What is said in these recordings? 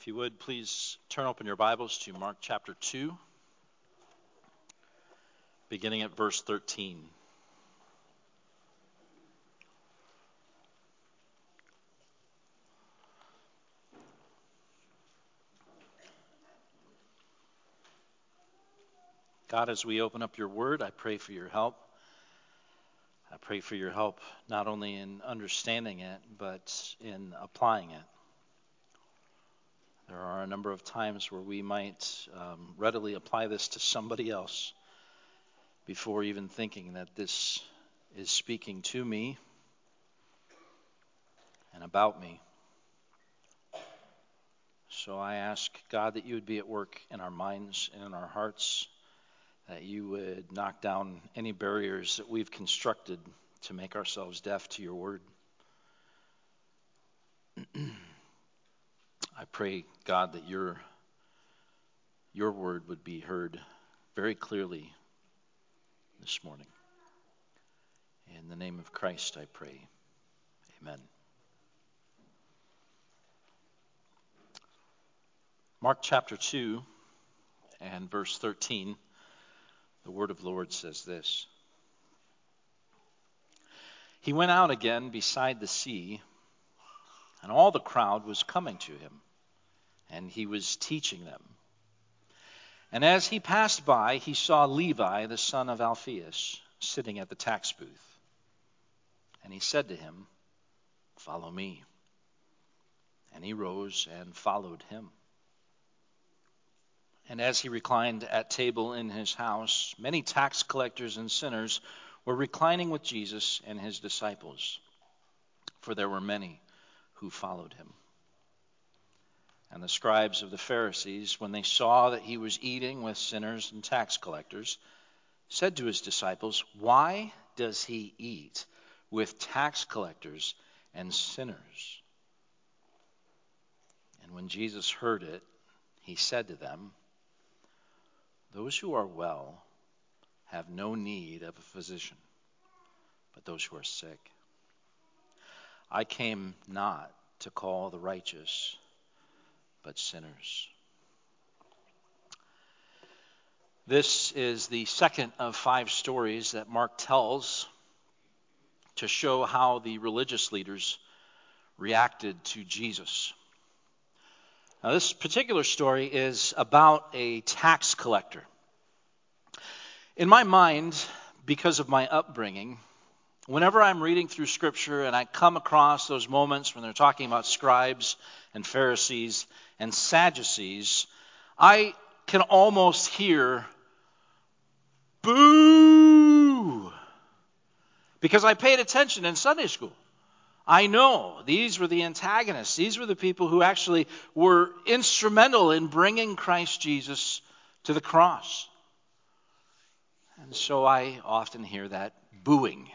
If you would, please turn open your Bibles to Mark chapter 2, beginning at verse 13. God, as we open up your word, I pray for your help. I pray for your help not only in understanding it, but in applying it. There are a number of times where we might readily apply this to somebody else before even thinking that this is speaking to me and about me. So I ask, God, that you would be at work in our minds and in our hearts, that you would knock down any barriers that we've constructed to make ourselves deaf to your word. I pray, God, that your word would be heard very clearly this morning. In the name of Christ, I pray. Amen. Mark chapter 2 and verse 13, the word of the Lord says this. He went out again beside the sea, and all the crowd was coming to him, and he was teaching them. And as he passed by, he saw Levi, the son of Alphaeus, sitting at the tax booth. And he said to him, "Follow me." And he rose and followed him. And as he reclined at table in his house, many tax collectors and sinners were reclining with Jesus and his disciples, for there were many who followed him. And the scribes of the Pharisees, when they saw that he was eating with sinners and tax collectors, said to his disciples, "Why does he eat with tax collectors and sinners?" And when Jesus heard it, he said to them, "Those who are well have no need of a physician, but those who are sick. I came not to call the righteous, but sinners." This is the second of 5 stories that Mark tells to show how the religious leaders reacted to Jesus. Now, this particular story is about a tax collector. In my mind, because of my upbringing, whenever I'm reading through Scripture and I come across those moments when they're talking about scribes and Pharisees and Sadducees, I can almost hear boo, because I paid attention in Sunday school. I know these were the antagonists. These were the people who actually were instrumental in bringing Christ Jesus to the cross. And so I often hear that booing.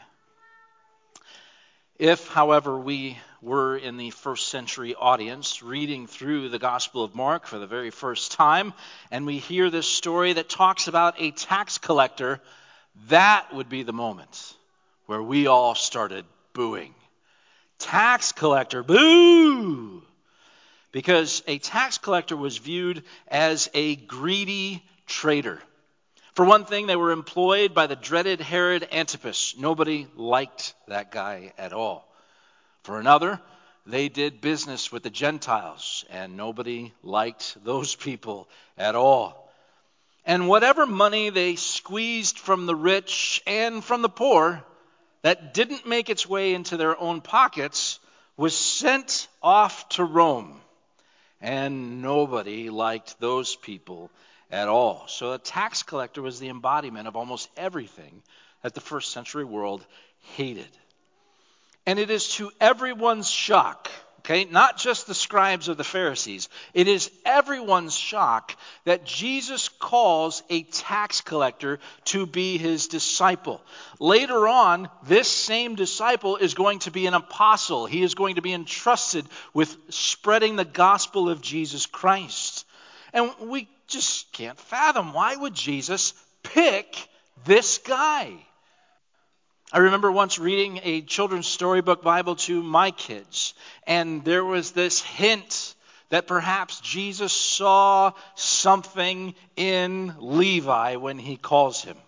If, however, we were in the first century audience reading through the Gospel of Mark for the very first time, and we hear this story that talks about a tax collector, that would be the moment where we all started booing. Tax collector, boo! Because a tax collector was viewed as a greedy traitor. For one thing, they were employed by the dreaded Herod Antipas. Nobody liked that guy at all. For another, they did business with the Gentiles, and nobody liked those people at all. And whatever money they squeezed from the rich and from the poor that didn't make its way into their own pockets was sent off to Rome. And nobody liked those people at all. So a tax collector was the embodiment of almost everything that the first century world hated. And it is to everyone's shock, okay, not just the scribes of the Pharisees, it is everyone's shock that Jesus calls a tax collector to be his disciple. Later on, this same disciple is going to be an apostle. He is going to be entrusted with spreading the gospel of Jesus Christ. And we just can't fathom, why would Jesus pick this guy? I remember once reading a children's storybook Bible to my kids, and there was this hint that perhaps Jesus saw something in Levi when he calls him.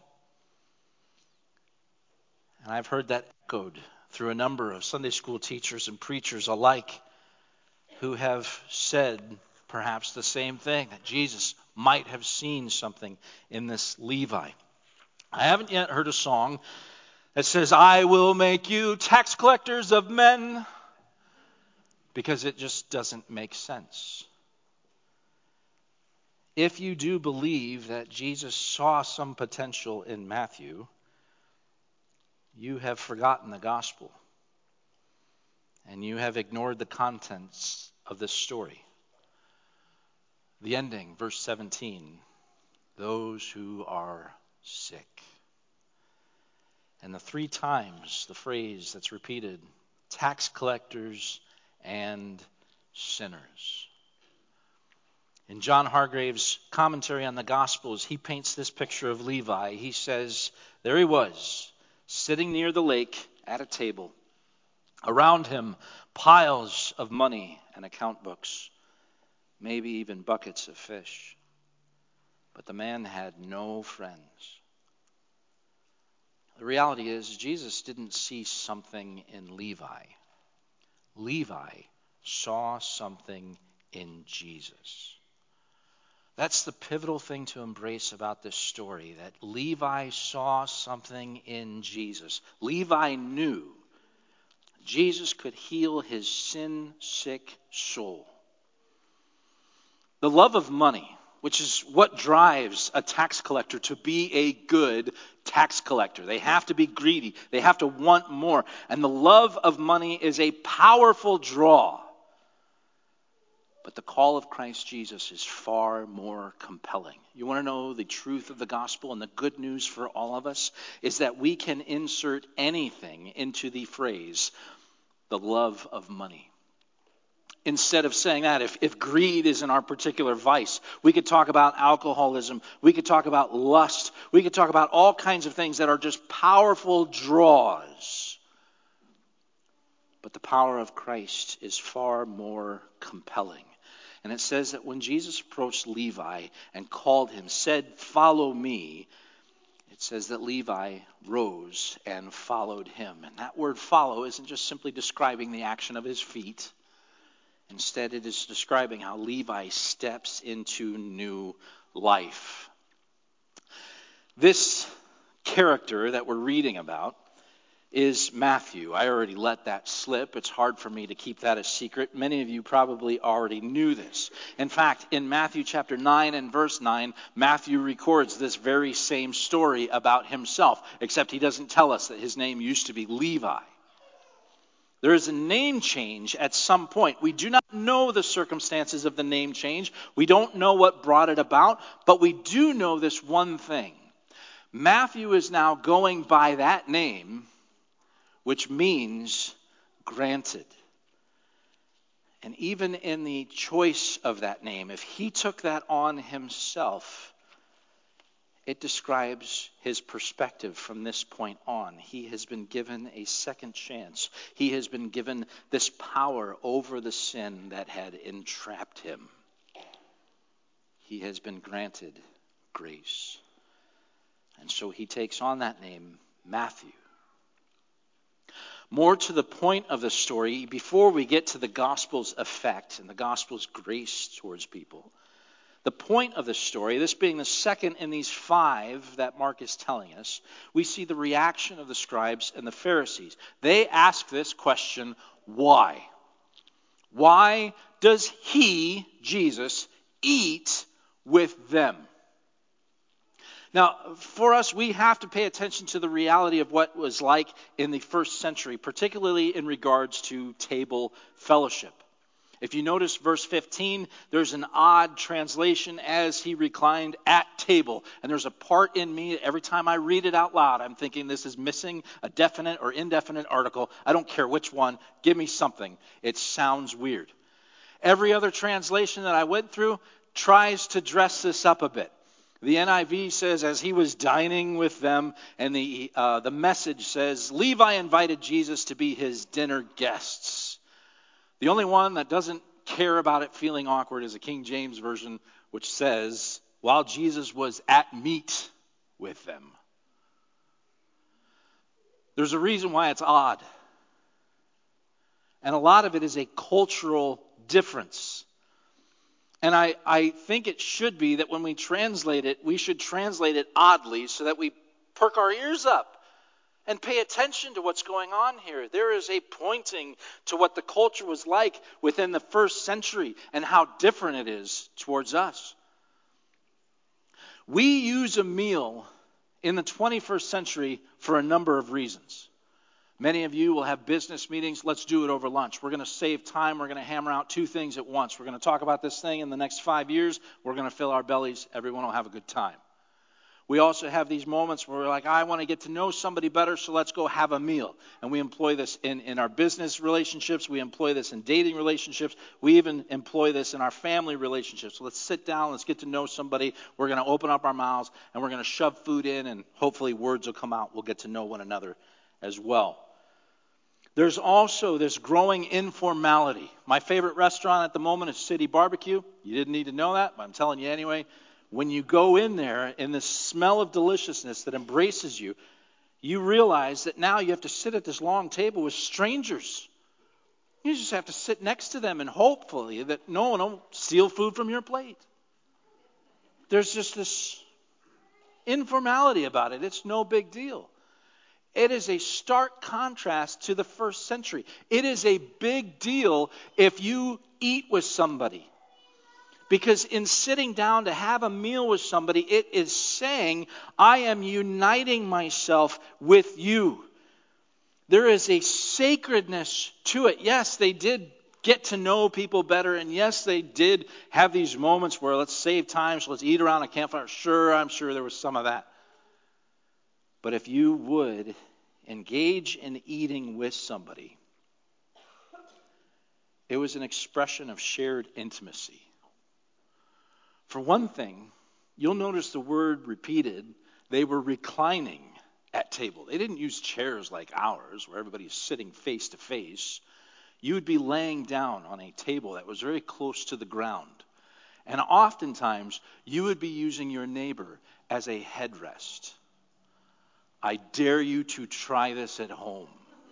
And I've heard that echoed through a number of Sunday school teachers and preachers alike who have said perhaps the same thing, that Jesus might have seen something in this Levi. I haven't yet heard a song that says, "I will make you tax collectors of men," because it just doesn't make sense. If you do believe that Jesus saw some potential in Matthew, you have forgotten the gospel, and you have ignored the contents of this story. The ending, verse 17, those who are sick. And the 3 times the phrase that's repeated, tax collectors and sinners. In John Hargrave's commentary on the Gospels, he paints this picture of Levi. He says, there he was, sitting near the lake at a table. Around him, piles of money and account books, maybe even buckets of fish. But the man had no friends. The reality is, Jesus didn't see something in Levi. Levi saw something in Jesus. That's the pivotal thing to embrace about this story, that Levi saw something in Jesus. Levi knew Jesus could heal his sin-sick soul. The love of money, which is what drives a tax collector to be a good tax collector. They have to be greedy. They have to want more. And the love of money is a powerful draw. But the call of Christ Jesus is far more compelling. You want to know the truth of the gospel, and the good news for all of us is that we can insert anything into the phrase, the love of money. Instead of saying that, if greed isn't our particular vice, we could talk about alcoholism, we could talk about lust, we could talk about all kinds of things that are just powerful draws. But the power of Christ is far more compelling. And it says that when Jesus approached Levi and called him, said, "Follow me," it says that Levi rose and followed him. And that word follow isn't just simply describing the action of his feet. Instead, it is describing how Levi steps into new life. This character that we're reading about is Matthew. I already let that slip. It's hard for me to keep that a secret. Many of you probably already knew this. In fact, in Matthew chapter 9 and verse 9, Matthew records this very same story about himself, except he doesn't tell us that his name used to be Levi. There is a name change at some point. We do not know the circumstances of the name change. We don't know what brought it about, but we do know this one thing. Matthew is now going by that name, which means granted. And even in the choice of that name, if he took that on himself, it describes his perspective from this point on. He has been given a second chance. He has been given this power over the sin that had entrapped him. He has been granted grace. And so he takes on that name, Matthew. More to the point of the story, before we get to the gospel's effect and the gospel's grace towards people, the point of the story, this being the second in these 5 that Mark is telling us, we see the reaction of the scribes and the Pharisees. They ask this question, why? Why does he, Jesus, eat with them? Now, for us, we have to pay attention to the reality of what was like in the first century, particularly in regards to table fellowship. If you notice verse 15, there's an odd translation, as he reclined at table. And there's a part in me, every time I read it out loud, I'm thinking this is missing a definite or indefinite article. I don't care which one. Give me something. It sounds weird. Every other translation that I went through tries to dress this up a bit. The NIV says, as he was dining with them, and the Message says, Levi invited Jesus to be his dinner guests. The only one that doesn't care about it feeling awkward is a King James version which says, while Jesus was at meat with them. There's a reason why it's odd. And a lot of it is a cultural difference. And I think it should be that when we translate it, we should translate it oddly so that we perk our ears up and pay attention to what's going on here. There is a pointing to what the culture was like within the first century and how different it is towards us. We use a meal in the 21st century for a number of reasons. Many of you will have business meetings. Let's do it over lunch. We're going to save time. We're going to hammer out 2 things at once. We're going to talk about this thing in the next 5 years. We're going to fill our bellies. Everyone will have a good time. We also have these moments where we're like, I want to get to know somebody better, so let's go have a meal. And we employ this in our business relationships. We employ this in dating relationships. We even employ this in our family relationships. So let's sit down. Let's get to know somebody. We're going to open up our mouths, and we're going to shove food in, and hopefully words will come out. We'll get to know one another as well. There's also this growing informality. My favorite restaurant at the moment is City Barbecue. You didn't need to know that, but I'm telling you anyway. When you go in there in the smell of deliciousness that embraces you, you realize that now you have to sit at this long table with strangers. You just have to sit next to them and hopefully that no one will steal food from your plate. There's just this informality about it. It's no big deal. It is a stark contrast to the first century. It is a big deal if you eat with somebody. Because in sitting down to have a meal with somebody, it is saying, I am uniting myself with you. There is a sacredness to it. Yes, they did get to know people better. And yes, they did have these moments where let's save time, so let's eat around a campfire. Sure, I'm sure there was some of that. But if you would engage in eating with somebody, it was an expression of shared intimacy. For one thing, you'll notice the word repeated. They were reclining at table. They didn't use chairs like ours where everybody's sitting face to face. You would be laying down on a table that was very close to the ground. And oftentimes, you would be using your neighbor as a headrest. I dare you to try this at home.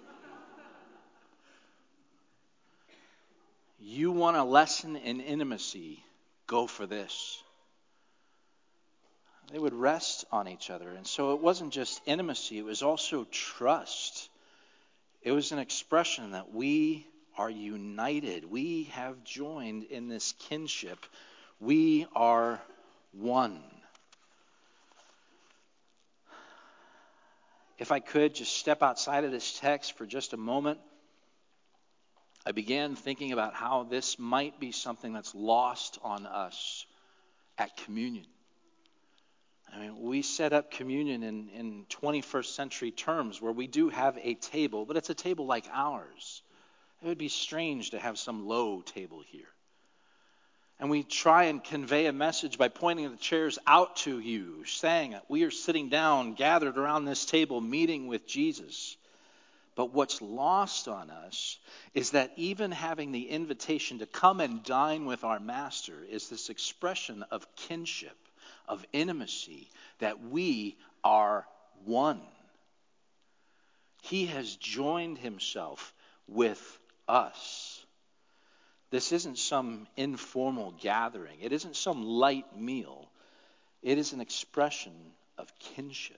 You want a lesson in intimacy, go for this. They would rest on each other. And so it wasn't just intimacy, it was also trust. It was an expression that we are united. We have joined in this kinship. We are one. If I could just step outside of this text for just a moment, I began thinking about how this might be something that's lost on us at communion. I mean, we set up communion in 21st century terms where we do have a table, but it's a table like ours. It would be strange to have some low table here. And we try and convey a message by pointing the chairs out to you, saying that we are sitting down, gathered around this table, meeting with Jesus. But what's lost on us is that even having the invitation to come and dine with our Master is this expression of kinship, of intimacy, that we are one. He has joined himself with us. This isn't some informal gathering. It isn't some light meal. It is an expression of kinship.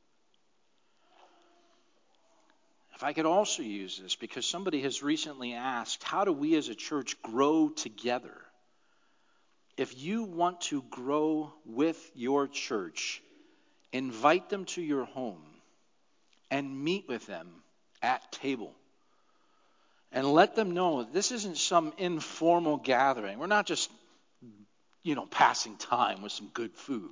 If I could also use this, because somebody has recently asked, how do we as a church grow together? If you want to grow with your church, invite them to your home and meet with them at table. And let them know this isn't some informal gathering. We're not just, passing time with some good food.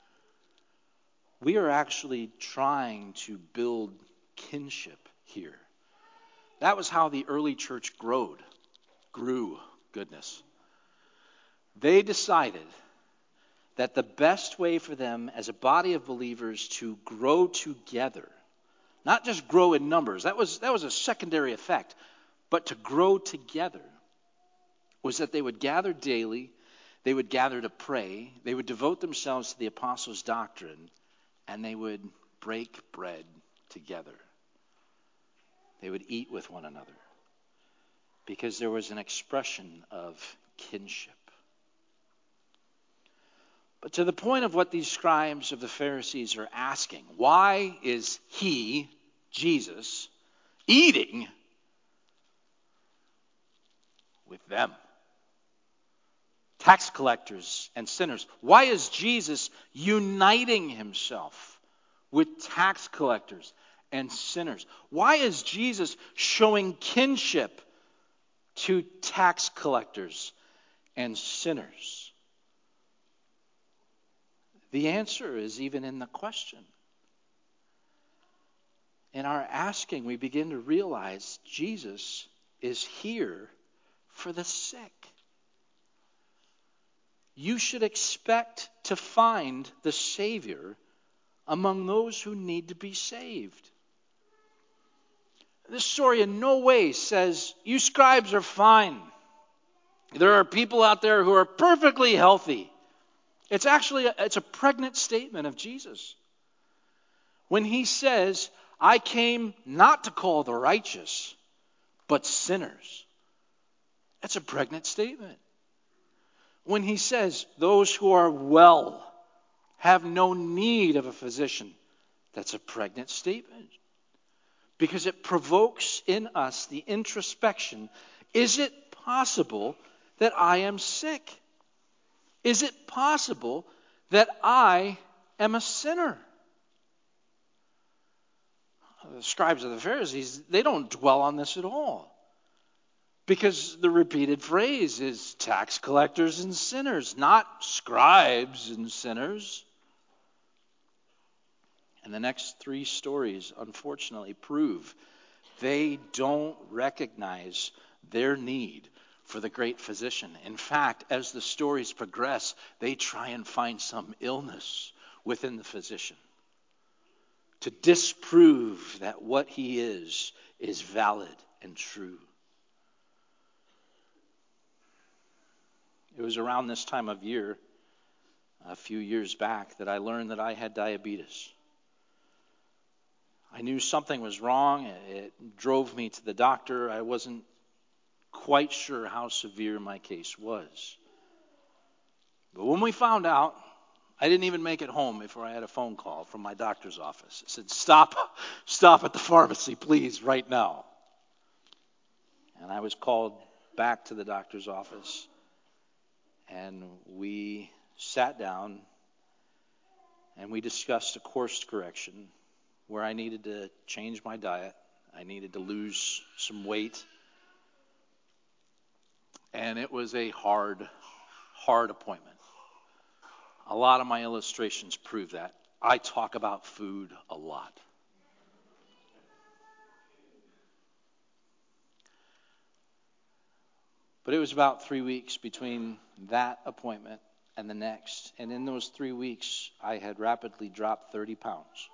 We are actually trying to build kinship here. That was how the early church grew. Goodness. They decided that the best way for them as a body of believers to grow together, not just grow in numbers, that was a secondary effect, but to grow together was that they would gather daily, they would gather to pray, they would devote themselves to the apostles' doctrine, and they would break bread together. They would eat with one another because there was an expression of kinship. But to the point of what these scribes of the Pharisees are asking, why is he, Jesus, eating with them? Tax collectors and sinners. Why is Jesus uniting himself with tax collectors and sinners? Why is Jesus showing kinship to tax collectors and sinners? The answer is even in the question. In our asking, we begin to realize Jesus is here for the sick. You should expect to find the Savior among those who need to be saved. This story in no way says, you scribes are fine. There are people out there who are perfectly healthy. It's a pregnant statement of Jesus. When he says, I came not to call the righteous, but sinners. That's a pregnant statement. When he says, those who are well have no need of a physician, that's a pregnant statement. Because it provokes in us the introspection, is it possible that I am sick? Is it possible that I am a sinner? The scribes of the Pharisees, they don't dwell on this at all. Because the repeated phrase is tax collectors and sinners, not scribes and sinners. And the next three stories, unfortunately, prove they don't recognize their need for the great physician. In fact, as the stories progress, they try and find some illness within the physician to disprove that what he is valid and true. It was around this time of year, a few years back, that I learned that I had diabetes. I knew something was wrong. It drove me to the doctor. I wasn't quite sure how severe my case was. But when we found out, I didn't even make it home before I had a phone call from my doctor's office. It said, stop at the pharmacy, please, right now. And I was called back to the doctor's office. And we sat down and we discussed a course correction where I needed to change my diet. I needed to lose some weight. And it was a hard appointment. A lot of my illustrations prove that. I talk about food a lot. But it was about 3 weeks between that appointment and the next. And in those 3 weeks, I had rapidly dropped 30 pounds.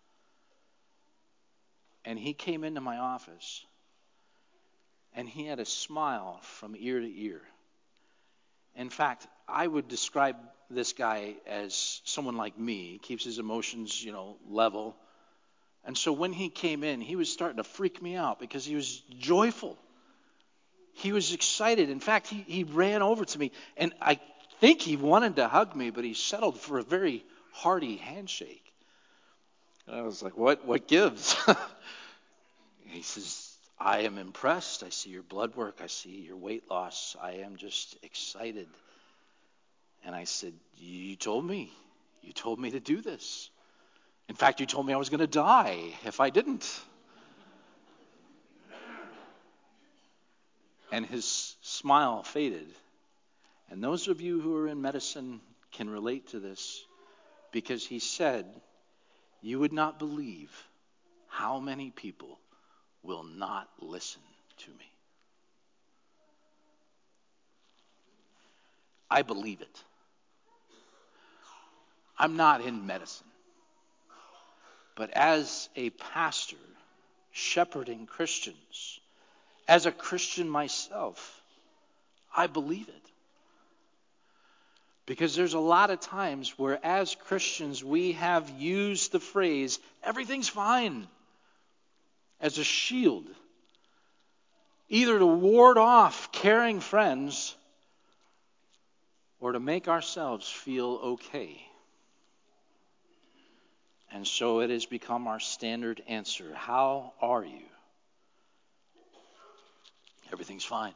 And he came into my office, and he had a smile from ear to ear. In fact, I would describe this guy as someone like me. He keeps his emotions, level. And so when he came in, he was starting to freak me out because he was joyful. He was excited. In fact, he ran over to me, and I think he wanted to hug me, but he settled for a very hearty handshake. And I was like, what gives? He says, I am impressed. I see your blood work. I see your weight loss. I am just excited. And I said, you told me. You told me to do this. In fact, you told me I was going to die if I didn't. And his smile faded. And those of you who are in medicine can relate to this, because he said, you would not believe how many people will not listen to me. I believe it. I'm not in medicine. But as a pastor, shepherding Christians, as a Christian myself, I believe it. Because there's a lot of times where as Christians we have used the phrase, everything's fine, as a shield. Either to ward off caring friends or to make ourselves feel okay. And so it has become our standard answer. How are you? Everything's fine.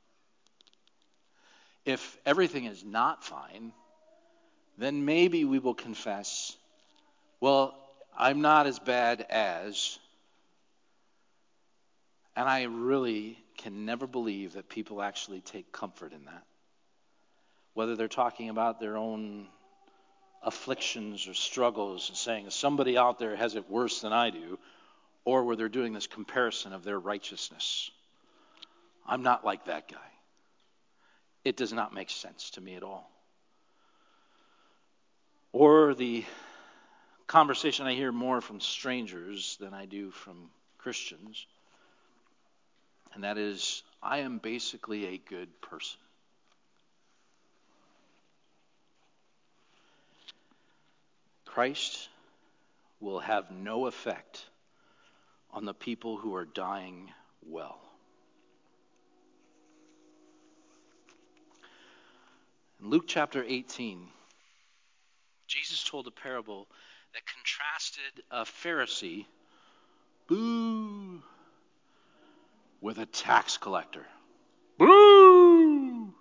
If everything is not fine, then maybe we will confess, well, I'm not as bad as, and I really can never believe that people actually take comfort in that. Whether they're talking about their own afflictions or struggles and saying somebody out there has it worse than I do, or where they're doing this comparison of their righteousness. I'm not like that guy. It does not make sense to me at all. Or the conversation I hear more from strangers than I do from Christians, and that is, I am basically a good person. Christ will have no effect on the people who are dying well. In Luke chapter 18, Jesus told a parable that contrasted a Pharisee, boo, with a tax collector. Boo!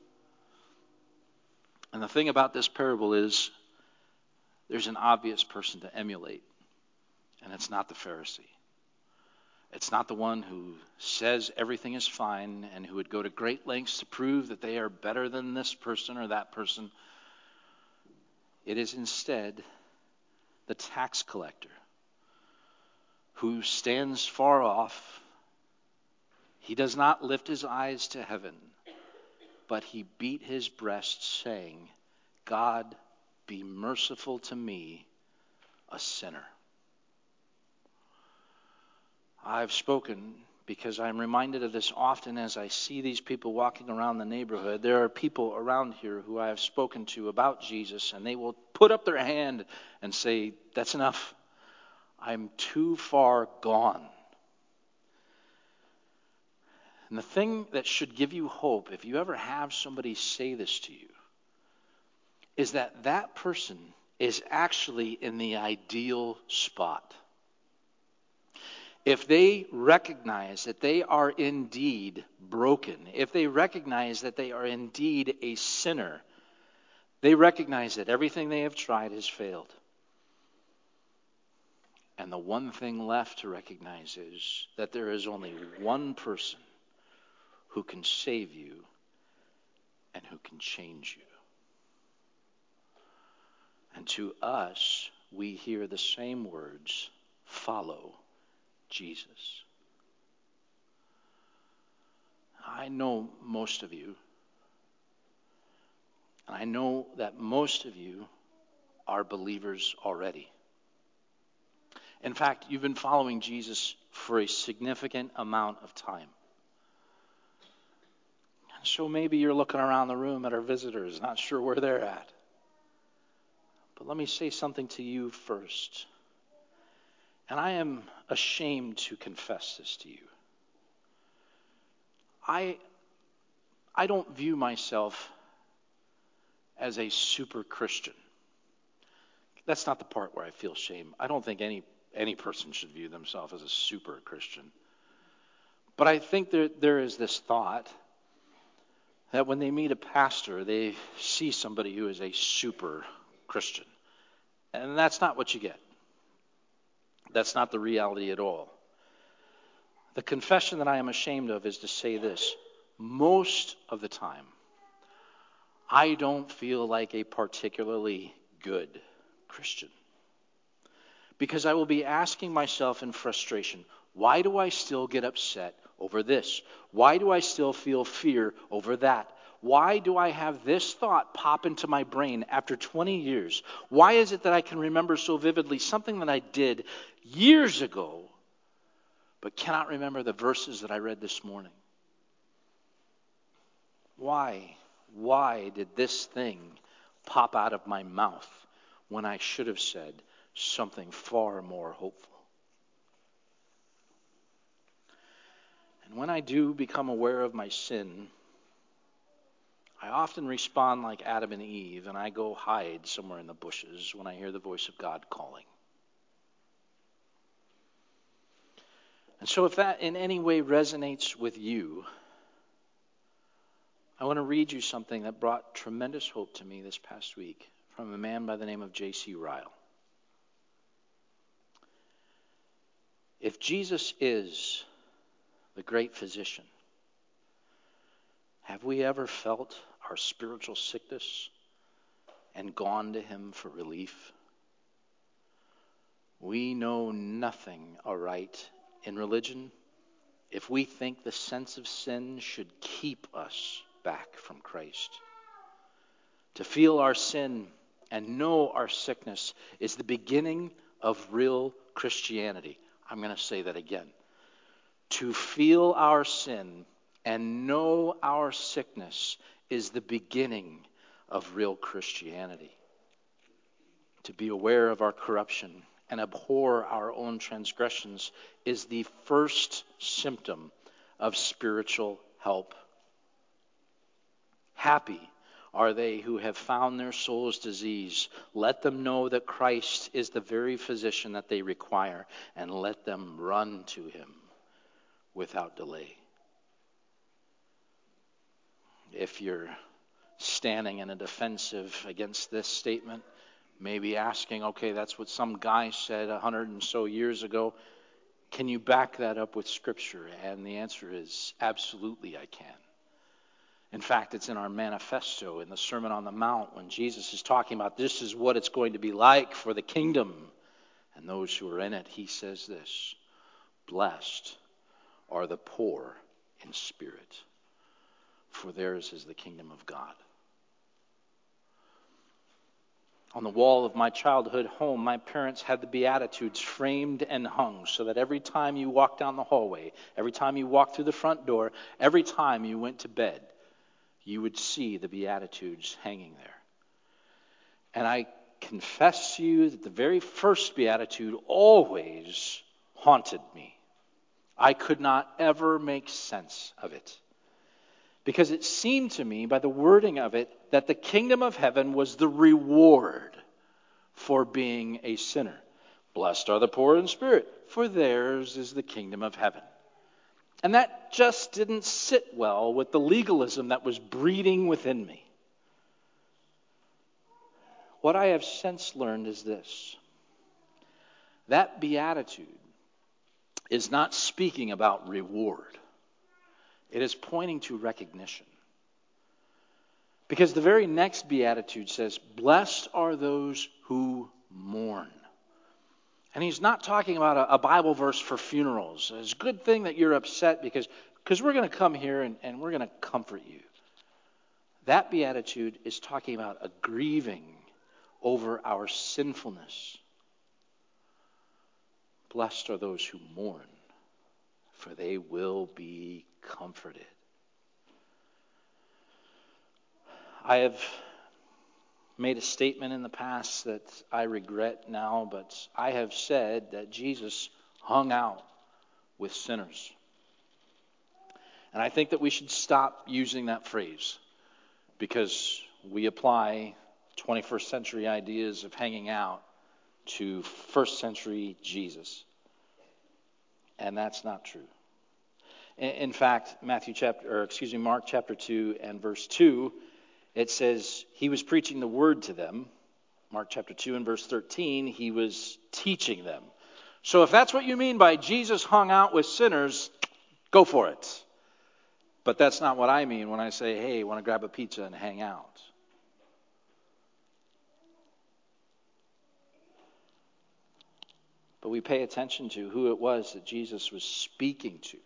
And the thing about this parable is there's an obvious person to emulate, and it's not the Pharisee. It's not the one who says everything is fine and who would go to great lengths to prove that they are better than this person or that person. It is instead the tax collector who stands far off. He does not lift his eyes to heaven, but he beat his breast, saying, God, be merciful to me, a sinner. I've spoken because I'm reminded of this often as I see these people walking around the neighborhood. There are people around here who I have spoken to about Jesus, and they will put up their hand and say, that's enough. I'm too far gone. And the thing that should give you hope, if you ever have somebody say this to you, is that that person is actually in the ideal spot. If they recognize that they are indeed broken, if they recognize that they are indeed a sinner, they recognize that everything they have tried has failed. And the one thing left to recognize is that there is only one person who can save you and who can change you. And to us, we hear the same words, follow Jesus. I know most of you, and I know that most of you are believers already. In fact, you've been following Jesus for a significant amount of time. So maybe you're looking around the room at our visitors, not sure where they're at. But let me say something to you first. And I am ashamed to confess this to you. I don't view myself as a super Christian. That's not the part where I feel shame. I don't think any person should view themselves as a super Christian. But I think there is this thought that when they meet a pastor, they see somebody who is a super Christian. And that's not what you get. That's not the reality at all. The confession that I am ashamed of is to say this. Most of the time, I don't feel like a particularly good Christian. Because I will be asking myself in frustration, why do I still get upset over this? Why do I still feel fear over that? Why do I have this thought pop into my brain after 20 years? Why is it that I can remember so vividly something that I did years ago, but cannot remember the verses that I read this morning? Why? Why did this thing pop out of my mouth when I should have said something far more hopeful? And when I do become aware of my sin, I often respond like Adam and Eve, and I go hide somewhere in the bushes when I hear the voice of God calling. And so if that in any way resonates with you, I want to read you something that brought tremendous hope to me this past week from a man by the name of J.C. Ryle. If Jesus is the great physician, have we ever felt our spiritual sickness and gone to him for relief? We know nothing aright in religion if we think the sense of sin should keep us back from Christ. To feel our sin and know our sickness is the beginning of real Christianity. I'm going to say that again. To feel our sin and know our sickness is the beginning of real Christianity. To be aware of our corruption and abhor our own transgressions is the first symptom of spiritual help. Happy are they who have found their soul's disease. Let them know that Christ is the very physician that they require, and let them run to him without delay. If you're standing in a defensive against this statement, maybe asking, okay, that's what some guy said 100 and so years ago. Can you back that up with Scripture? And the answer is absolutely I can. In fact, it's in our manifesto in the Sermon on the Mount when Jesus is talking about this is what it's going to be like for the kingdom and those who are in it. He says this, blessed are the poor in spirit, for theirs is the kingdom of God. On the wall of my childhood home, my parents had the Beatitudes framed and hung so that every time you walked down the hallway, every time you walked through the front door, every time you went to bed, you would see the Beatitudes hanging there. And I confess to you that the very first Beatitude always haunted me. I could not ever make sense of it. Because it seemed to me, by the wording of it, that the kingdom of heaven was the reward for being a sinner. Blessed are the poor in spirit, for theirs is the kingdom of heaven. And that just didn't sit well with the legalism that was breeding within me. What I have since learned is this. That beatitude is not speaking about reward. It is pointing to recognition. Because the very next beatitude says, blessed are those who mourn. And he's not talking about a Bible verse for funerals. It's a good thing that you're upset because we're going to come here and we're going to comfort you. That beatitude is talking about a grieving over our sinfulness. Blessed are those who mourn, for they will be comforted. I have made a statement in the past that I regret now, but I have said that Jesus hung out with sinners. And I think that we should stop using that phrase because we apply 21st century ideas of hanging out to first century Jesus. And that's not true. In fact, Mark chapter 2 and verse 2, it says he was preaching the word to them. Mark chapter 2 and verse 13, he was teaching them. So if that's what you mean by Jesus hung out with sinners, go for it. But that's not what I mean when I say, hey, want to grab a pizza and hang out. But we pay attention to who it was that Jesus was speaking to,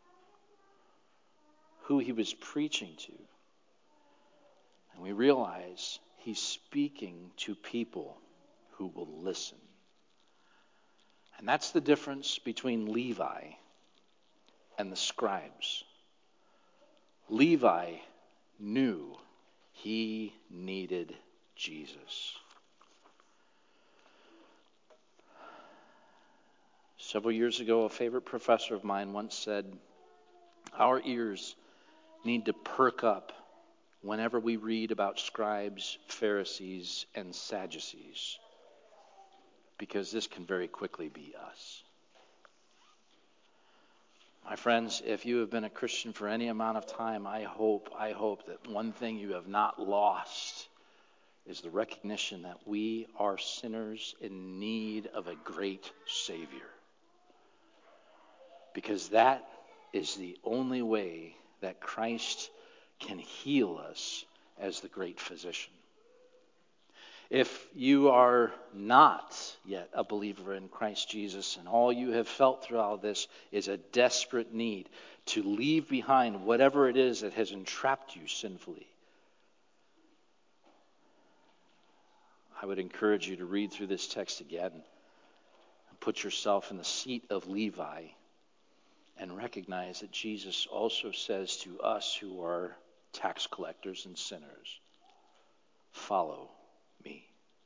who he was preaching to. And we realize he's speaking to people who will listen. And that's the difference between Levi and the scribes. Levi knew he needed Jesus. Several years ago, a favorite professor of mine once said, "Our ears need to perk up whenever we read about scribes, Pharisees, and Sadducees, because this can very quickly be us." My friends, if you have been a Christian for any amount of time, I hope that one thing you have not lost is the recognition that we are sinners in need of a great Savior. Because that is the only way that Christ can heal us as the great physician. If you are not yet a believer in Christ Jesus, and all you have felt through all this is a desperate need to leave behind whatever it is that has entrapped you sinfully, I would encourage you to read through this text again and put yourself in the seat of Levi and recognize that Jesus also says to us who are tax collectors and sinners, "Follow me."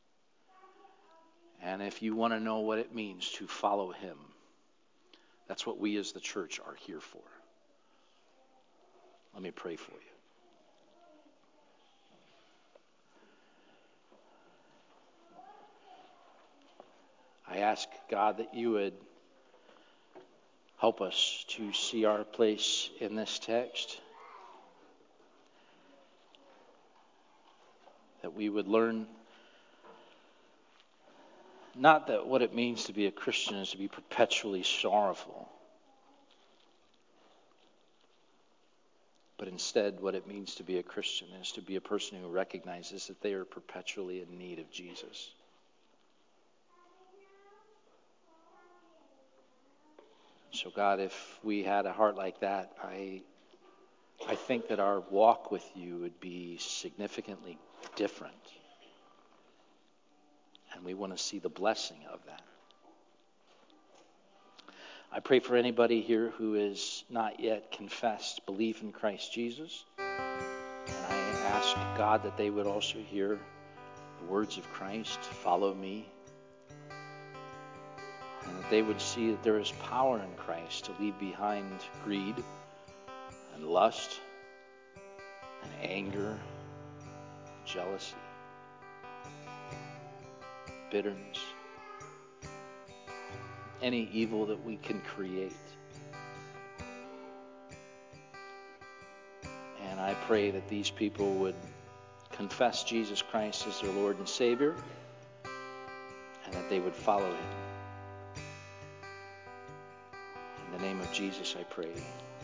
And if you want to know what it means to follow him, that's what we as the church are here for. Let me pray for you. I ask, God, that you would help us to see our place in this text, that we would learn not that what it means to be a Christian is to be perpetually sorrowful, but instead what it means to be a Christian is to be a person who recognizes that they are perpetually in need of Jesus. So God, if we had a heart like that, I think that our walk with you would be significantly different. And we want to see the blessing of that. I pray for anybody here who is not yet confessed belief in Christ Jesus. And I ask God that they would also hear the words of Christ, "Follow me." And that they would see that there is power in Christ to leave behind greed and lust and anger, jealousy, bitterness, any evil that we can create. And I pray that these people would confess Jesus Christ as their Lord and Savior, and that they would follow him. In the name of Jesus, I pray.